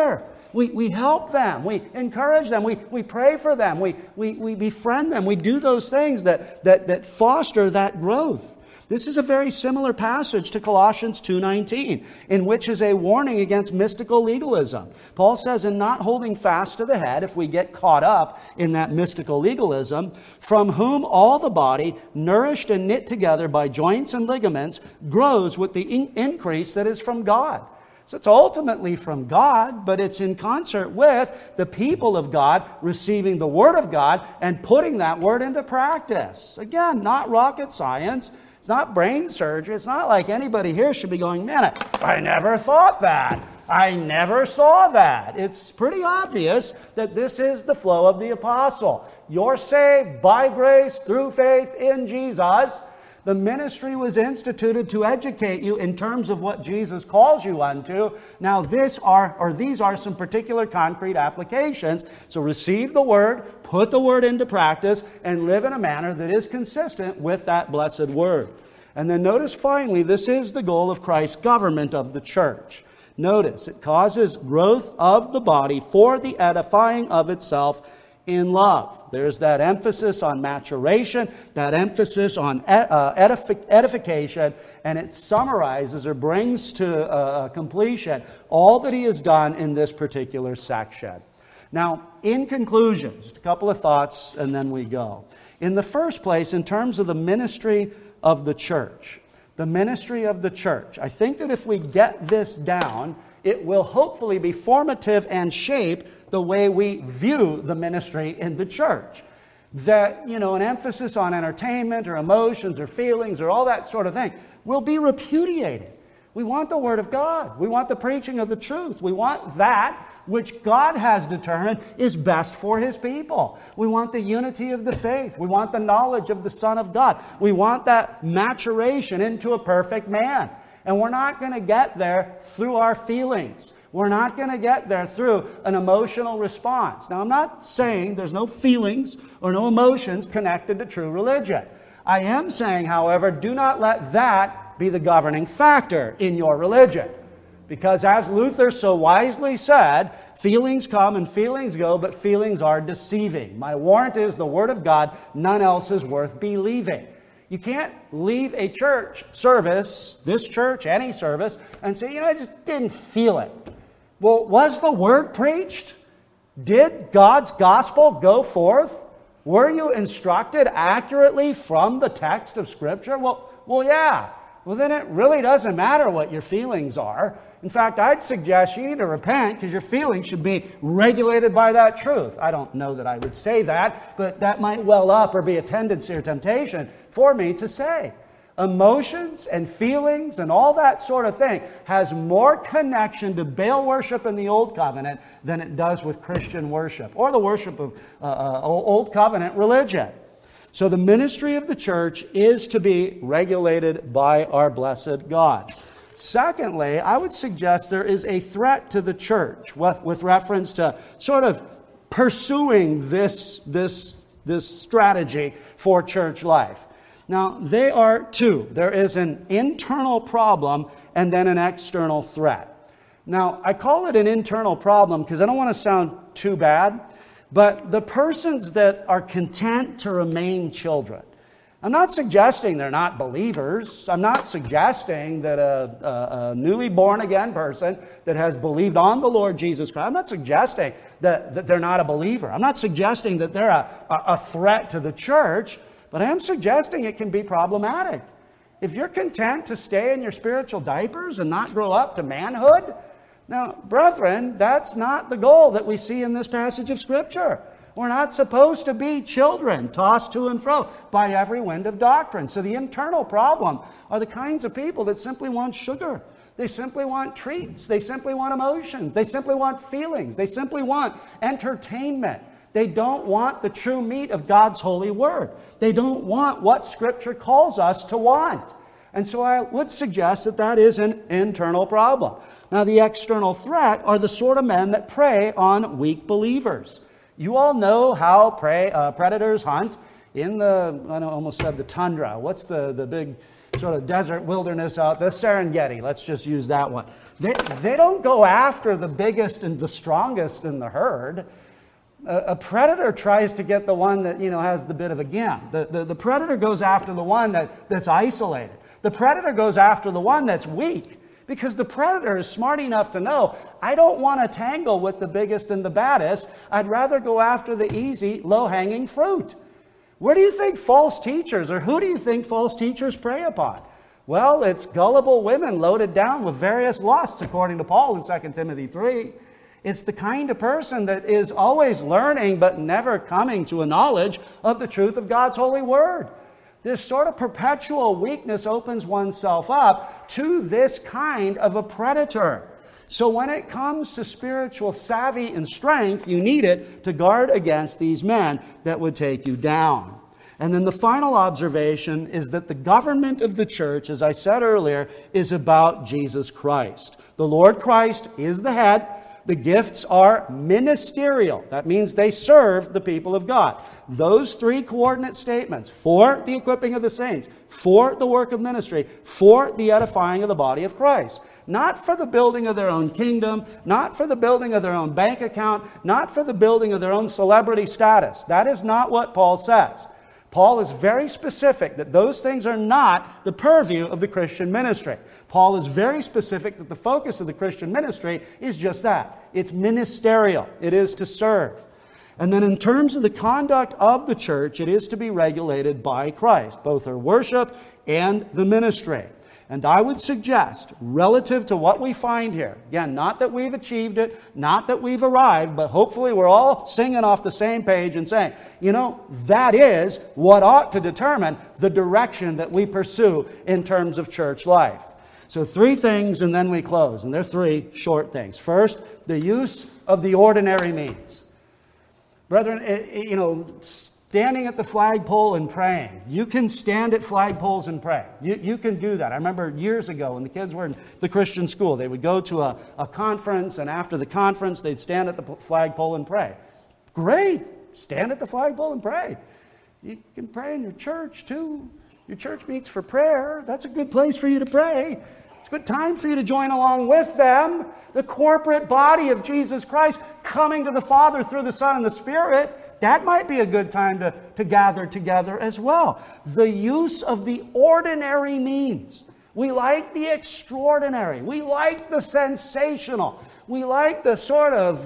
We help them. We encourage them. We pray for them. We befriend them. We do those things that foster that growth. This is a very similar passage to Colossians 2:19, in which is a warning against mystical legalism. Paul says, in not holding fast to the head, if we get caught up in that mystical legalism, from whom all the body, nourished and knit together by joints and ligaments, grows with the increase that is from God. So it's ultimately from God, but it's in concert with the people of God receiving the Word of God and putting that Word into practice. Again, not rocket science. It's not brain surgery. It's not like anybody here should be going, man, I never thought that. I never saw that. It's pretty obvious that this is the flow of the apostle. You're saved by grace through faith in Jesus. The ministry was instituted to educate you in terms of what Jesus calls you unto. Now these are some particular concrete applications. So receive the Word, put the Word into practice, and live in a manner that is consistent with that blessed Word. And then notice finally, this is the goal of Christ's government of the church. Notice, it causes growth of the body for the edifying of itself in love. There's that emphasis on maturation, that emphasis on edification, and it summarizes or brings to completion all that he has done in this particular section. Now, in conclusion, just a couple of thoughts and then we go. In the first place, in terms of the ministry of the church, I think that if we get this down, it will hopefully be formative and shape the way we view the ministry in the church. That, an emphasis on entertainment or emotions or feelings or all that sort of thing will be repudiated. We want the Word of God. We want the preaching of the truth. We want that which God has determined is best for His people. We want the unity of the faith. We want the knowledge of the Son of God. We want that maturation into a perfect man. And we're not going to get there through our feelings. We're not going to get there through an emotional response. Now, I'm not saying there's no feelings or no emotions connected to true religion. I am saying, however, do not let that be the governing factor in your religion. Because as Luther so wisely said, feelings come and feelings go, but feelings are deceiving. My warrant is the Word of God, none else is worth believing. You can't leave a church service, this church, any service, and say, I just didn't feel it. Well, was the Word preached? Did God's gospel go forth? Were you instructed accurately from the text of Scripture? Well, yeah. Well, then it really doesn't matter what your feelings are. In fact, I'd suggest you need to repent because your feelings should be regulated by that truth. I don't know that I would say that, but that might well up or be a tendency or temptation for me to say. Emotions and feelings and all that sort of thing has more connection to Baal worship in the Old Covenant than it does with Christian worship or the worship of Old Covenant religion. So the ministry of the church is to be regulated by our blessed God. Secondly, I would suggest there is a threat to the church with reference to sort of pursuing this strategy for church life. Now, they are two. There is an internal problem and then an external threat. Now, I call it an internal problem because I don't want to sound too bad, but the persons that are content to remain children, I'm not suggesting they're not believers. I'm not suggesting that a newly born again person that has believed on the Lord Jesus Christ, I'm not suggesting that they're not a believer. I'm not suggesting that they're a threat to the church, but I am suggesting it can be problematic. If you're content to stay in your spiritual diapers and not grow up to manhood, now, brethren, that's not the goal that we see in this passage of Scripture. We're not supposed to be children tossed to and fro by every wind of doctrine. So the internal problem are the kinds of people that simply want sugar. They simply want treats. They simply want emotions. They simply want feelings. They simply want entertainment. They don't want the true meat of God's holy word. They don't want what Scripture calls us to want. And so I would suggest that is an internal problem. Now, the external threat are the sort of men that prey on weak believers. You all know how predators hunt in I almost said the tundra. What's the big sort of desert wilderness out there, Serengeti, let's just use that one. They don't go after the biggest and the strongest in the herd. A predator tries to get the one that, has the bit of a gimp. The predator goes after the one that's isolated. The predator goes after the one that's weak. Because the predator is smart enough to know, I don't want to tangle with the biggest and the baddest. I'd rather go after the easy, low-hanging fruit. Where do you think false teachers, or who do you think false teachers prey upon? Well, it's gullible women loaded down with various lusts, according to Paul in 2 Timothy 3. It's the kind of person that is always learning but never coming to a knowledge of the truth of God's holy word. This sort of perpetual weakness opens oneself up to this kind of a predator. So when it comes to spiritual savvy and strength, you need it to guard against these men that would take you down. And then the final observation is that the government of the church, as I said earlier, is about Jesus Christ. The Lord Christ is the head. The gifts are ministerial. That means they serve the people of God. Those three coordinate statements, for the equipping of the saints, for the work of ministry, for the edifying of the body of Christ. Not for the building of their own kingdom, not for the building of their own bank account, not for the building of their own celebrity status. That is not what Paul says. Paul is very specific that those things are not the purview of the Christian ministry. Paul is very specific that the focus of the Christian ministry is just that. It's ministerial. It is to serve. And then in terms of the conduct of the church, it is to be regulated by Christ, both her worship and the ministry. And I would suggest, relative to what we find here, again, not that we've achieved it, not that we've arrived, but hopefully we're all singing off the same page and saying, that is what ought to determine the direction that we pursue in terms of church life. So 3 things, and then we close. And they're 3 short things. First, the use of the ordinary means. Brethren, standing at the flagpole and praying. You can stand at flagpoles and pray. You can do that. I remember years ago when the kids were in the Christian school, they would go to a conference, and after the conference, they'd stand at the flagpole and pray. Great! Stand at the flagpole and pray. You can pray in your church, too. Your church meets for prayer. That's a good place for you to pray. It's a good time for you to join along with them. The corporate body of Jesus Christ coming to the Father through the Son and the Spirit. That might be a good time to gather together as well. The use of the ordinary means. We like the extraordinary. We like the sensational. We like the sort of,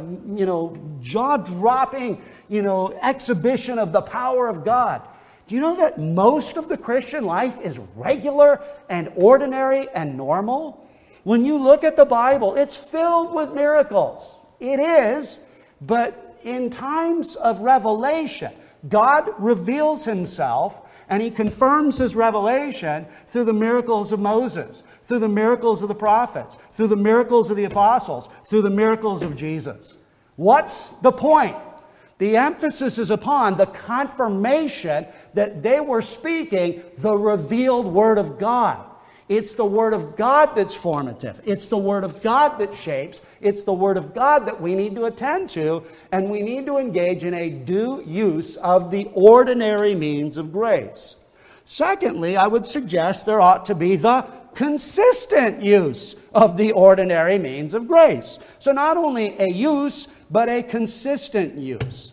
jaw-dropping, exhibition of the power of God. Do you know that most of the Christian life is regular and ordinary and normal? When you look at the Bible, it's filled with miracles. It is, but in times of revelation, God reveals himself and he confirms his revelation through the miracles of Moses, through the miracles of the prophets, through the miracles of the apostles, through the miracles of Jesus. What's the point? The emphasis is upon the confirmation that they were speaking the revealed Word of God. It's the Word of God that's formative. It's the Word of God that shapes. It's the Word of God that we need to attend to, and we need to engage in a due use of the ordinary means of grace. Secondly, I would suggest there ought to be the consistent use of the ordinary means of grace. So not only a use, but a consistent use.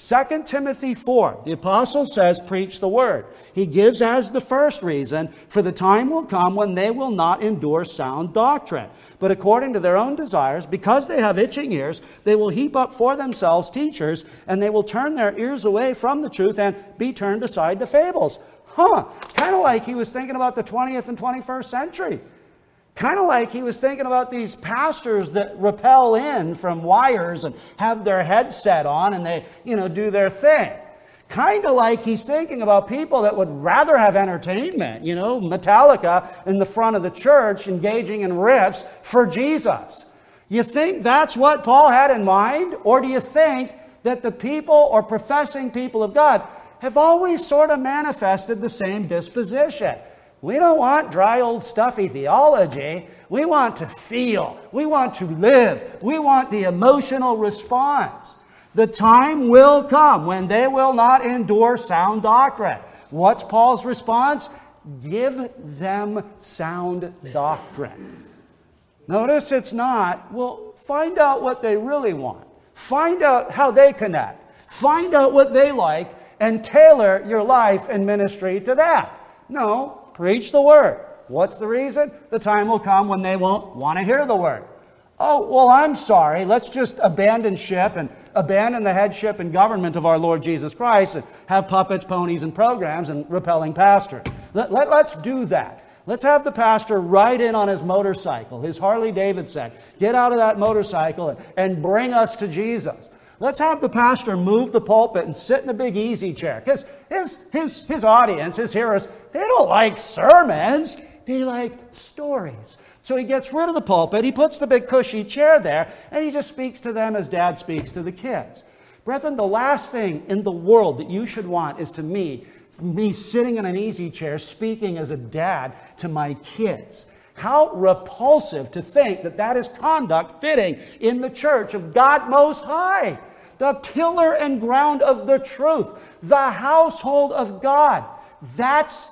2 Timothy 4, the apostle says, preach the word. He gives as the first reason, for the time will come when they will not endure sound doctrine. But according to their own desires, because they have itching ears, they will heap up for themselves teachers, and they will turn their ears away from the truth and be turned aside to fables. Kind of like he was thinking about the 20th and 21st century. Kind of like he was thinking about these pastors that rappel in from wires and have their headset on and they, do their thing. Kind of like he's thinking about people that would rather have entertainment, Metallica in the front of the church engaging in riffs for Jesus. You think that's what Paul had in mind? Or do you think that the people or professing people of God have always sort of manifested the same disposition? We don't want dry, old, stuffy theology. We want to feel. We want to live. We want the emotional response. The time will come when they will not endure sound doctrine. What's Paul's response? Give them sound doctrine. Notice it's not, well, find out what they really want. Find out how they connect. Find out what they like and tailor your life and ministry to that. No, preach the word. What's the reason? The time will come when they won't want to hear the word. Oh, well, I'm sorry. Let's just abandon ship and abandon the headship and government of our Lord Jesus Christ and have puppets, ponies, and programs and repelling pastors. Let's do that. Let's have the pastor ride in on his motorcycle, his Harley Davidson. Get out of that motorcycle and bring us to Jesus. Let's have the pastor move the pulpit and sit in a big easy chair. Because his audience, his hearers, they don't like sermons. They like stories. So he gets rid of the pulpit, he puts the big cushy chair there, and he just speaks to them as dad speaks to the kids. Brethren, the last thing in the world that you should want is to me sitting in an easy chair speaking as a dad to my kids. How repulsive to think that that is conduct fitting in the church of God Most High, the pillar and ground of the truth, the household of God. That's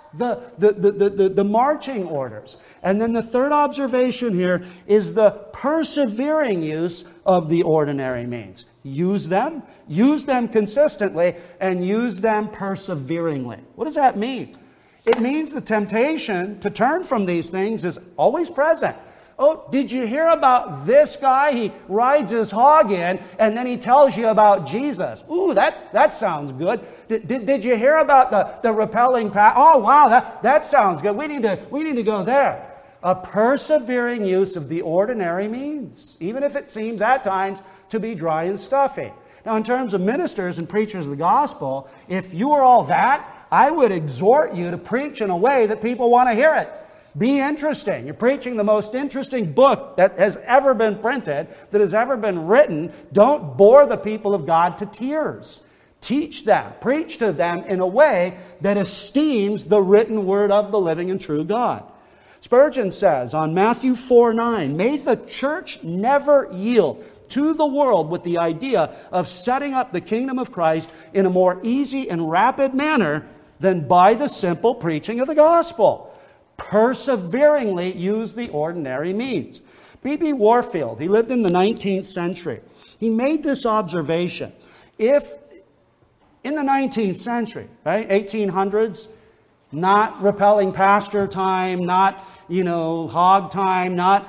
the marching orders. And then the third observation here is the persevering use of the ordinary means. Use them consistently, and use them perseveringly. What does that mean? It means the temptation to turn from these things is always present. Oh, did you hear about this guy? He rides his hog in, and then he tells you about Jesus. Ooh, that sounds good. Did you hear about the repelling path? Oh, wow, that sounds good. We need to go there. A persevering use of the ordinary means, even if it seems at times to be dry and stuffy. Now, in terms of ministers and preachers of the gospel, if you are all that, I would exhort you to preach in a way that people want to hear it. Be interesting. You're preaching the most interesting book that has ever been printed, that has ever been written. Don't bore the people of God to tears. Teach them, preach to them in a way that esteems the written word of the living and true God. Spurgeon says on Matthew 4:9, may the church never yield to the world with the idea of setting up the kingdom of Christ in a more easy and rapid manner than by the simple preaching of the gospel. Perseveringly use the ordinary means. B.B. Warfield, he lived in the 19th century. He made this observation. If in the 19th century, right, 1800s, not repelling pastor time, not, hog time, not,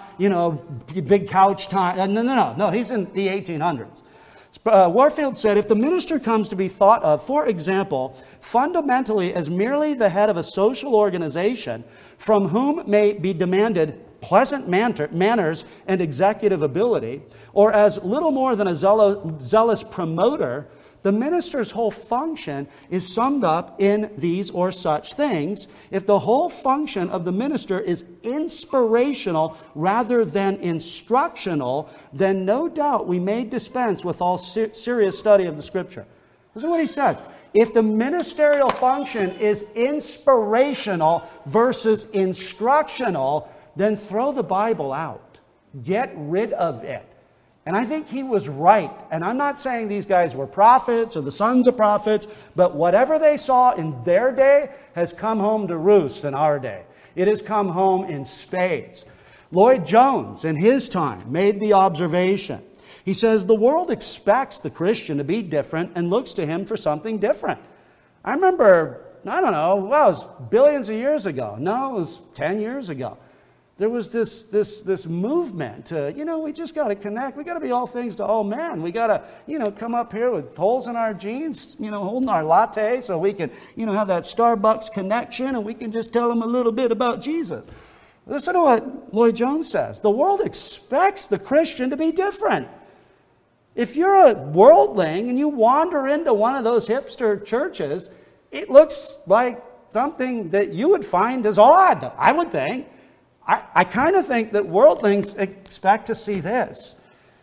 big couch time. No, he's in the 1800s. Warfield said, if the minister comes to be thought of, for example, fundamentally as merely the head of a social organization from whom may be demanded pleasant manners and executive ability, or as little more than a zealous promoter, the minister's whole function is summed up in these or such things. If the whole function of the minister is inspirational rather than instructional, then no doubt we may dispense with all serious study of the Scripture. Listen to what he says. If the ministerial function is inspirational versus instructional, then throw the Bible out. Get rid of it. And I think he was right. And I'm not saying these guys were prophets or the sons of prophets, but whatever they saw in their day has come home to roost in our day. It has come home in spades. Lloyd Jones, in his time, made the observation. He says, the world expects the Christian to be different and looks to him for something different. I remember, it was billions of years ago. No, it was 10 years ago. There was this movement. We just got to connect. We got to be all things to all men. We got to, come up here with holes in our jeans, holding our latte so we can, have that Starbucks connection and we can just tell them a little bit about Jesus. Listen to what Lloyd Jones says. The world expects the Christian to be different. If you're a worldling and you wander into one of those hipster churches, it looks like something that you would find as odd, I would think. I kind of think that worldlings expect to see this.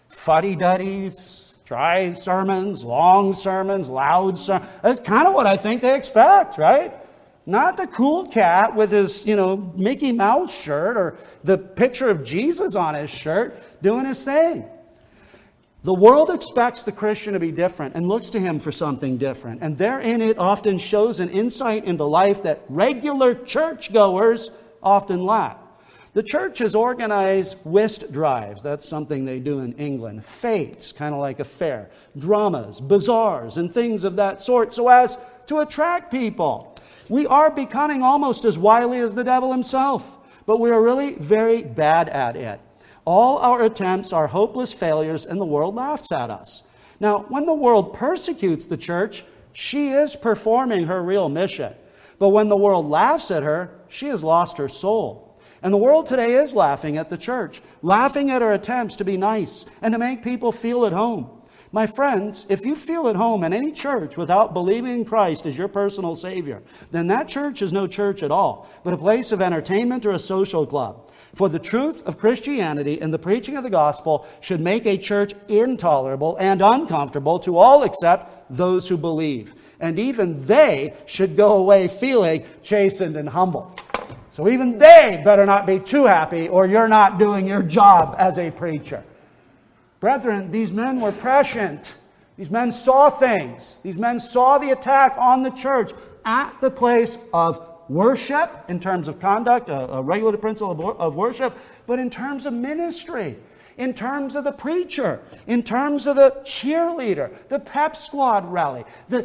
Fuddy-duddies, dry sermons, long sermons, loud sermons. That's kind of what I think they expect, right? Not the cool cat with his, Mickey Mouse shirt or the picture of Jesus on his shirt doing his thing. The world expects the Christian to be different and looks to him for something different. And therein it often shows an insight into life that regular churchgoers often lack. The churches organize whist drives. That's something they do in England. Fetes, kind of like a fair. Dramas, bazaars, and things of that sort so as to attract people. We are becoming almost as wily as the devil himself, but we are really very bad at it. All our attempts are hopeless failures, and the world laughs at us. Now, when the world persecutes the church, she is performing her real mission. But when the world laughs at her, she has lost her soul. And the world today is laughing at the church, laughing at our attempts to be nice and to make people feel at home. My friends, if you feel at home in any church without believing in Christ as your personal Savior, then that church is no church at all, but a place of entertainment or a social club. For the truth of Christianity and the preaching of the gospel should make a church intolerable and uncomfortable to all except those who believe. And even they should go away feeling chastened and humble. So even they better not be too happy, or you're not doing your job as a preacher. Brethren, these men were prescient. These men saw things. These men saw the attack on the church at the place of worship, in terms of conduct, a regular principle of worship, but in terms of ministry, in terms of the preacher, in terms of the cheerleader, the pep squad rally, the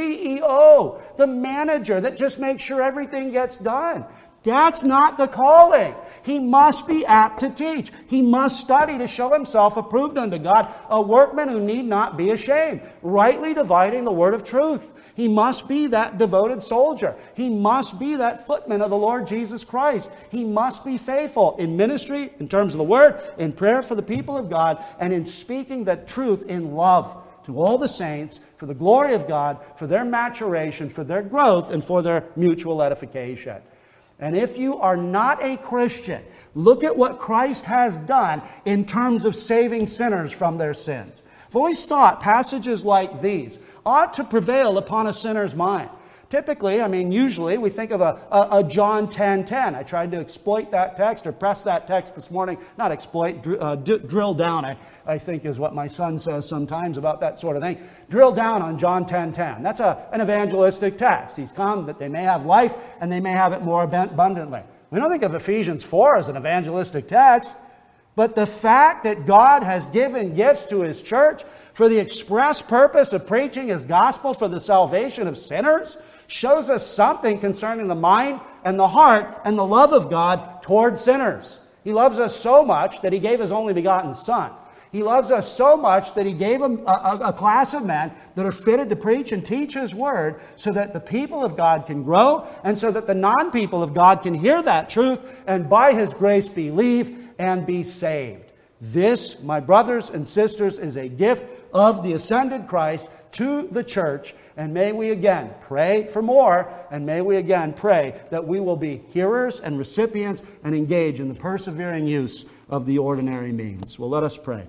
CEO, the manager that just makes sure everything gets done. That's not the calling. He must be apt to teach. He must study to show himself approved unto God, a workman who need not be ashamed, rightly dividing the word of truth. He must be that devoted soldier. He must be that footman of the Lord Jesus Christ. He must be faithful in ministry, in terms of the word, in prayer for the people of God, and in speaking the truth in love to all the saints, for the glory of God, for their maturation, for their growth, and for their mutual edification. And if you are not a Christian, look at what Christ has done in terms of saving sinners from their sins. I've always thought passages like these ought to prevail upon a sinner's mind. Typically, usually we think of a John 10:10. I tried to exploit that text or press that text this morning. Not exploit, drill down, I think is what my son says sometimes about that sort of thing. Drill down on John 10:10. That's an evangelistic text. He's come that they may have life and they may have it more abundantly. We don't think of Ephesians 4 as an evangelistic text. But the fact that God has given gifts to His church for the express purpose of preaching His gospel for the salvation of sinners shows us something concerning the mind and the heart and the love of God toward sinners. He loves us so much that He gave His only begotten Son. He loves us so much that He gave him a class of men that are fitted to preach and teach His Word so that the people of God can grow and so that the non-people of God can hear that truth and by His grace believe and be saved. This, my brothers and sisters, is a gift of the ascended Christ to the church. And may we again pray for more, and may we again pray that we will be hearers and recipients and engage in the persevering use of the ordinary means. Well, let us pray.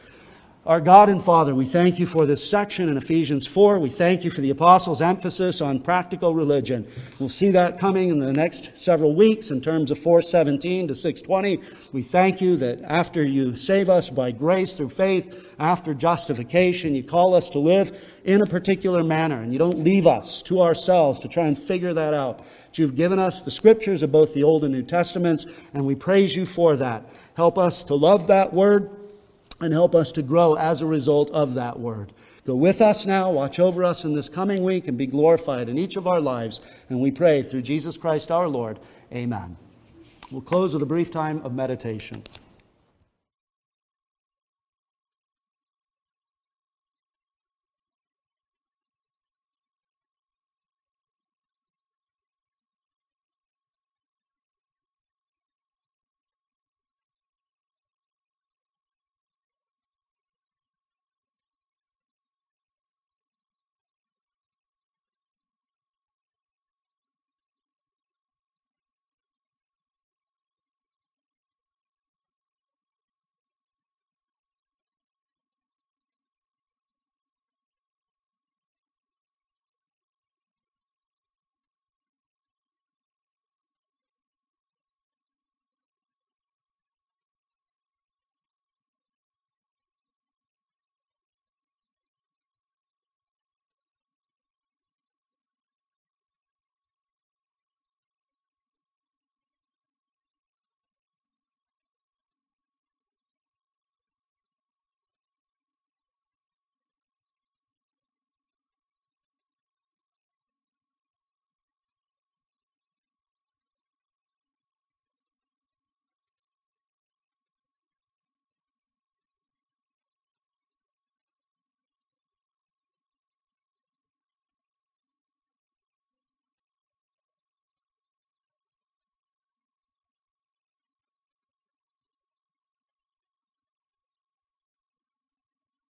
Our God and Father, we thank You for this section in Ephesians 4. We thank You for the Apostles' emphasis on practical religion. We'll see that coming in the next several weeks in terms of 4:17 to 6:20. We thank You that after You save us by grace through faith, after justification, You call us to live in a particular manner, and You don't leave us to ourselves to try and figure that out. But You've given us the Scriptures of both the Old and New Testaments, and we praise You for that. Help us to love that Word, and help us to grow as a result of that Word. Go with us now, watch over us in this coming week, and be glorified in each of our lives. And we pray through Jesus Christ our Lord. Amen. We'll close with a brief time of meditation.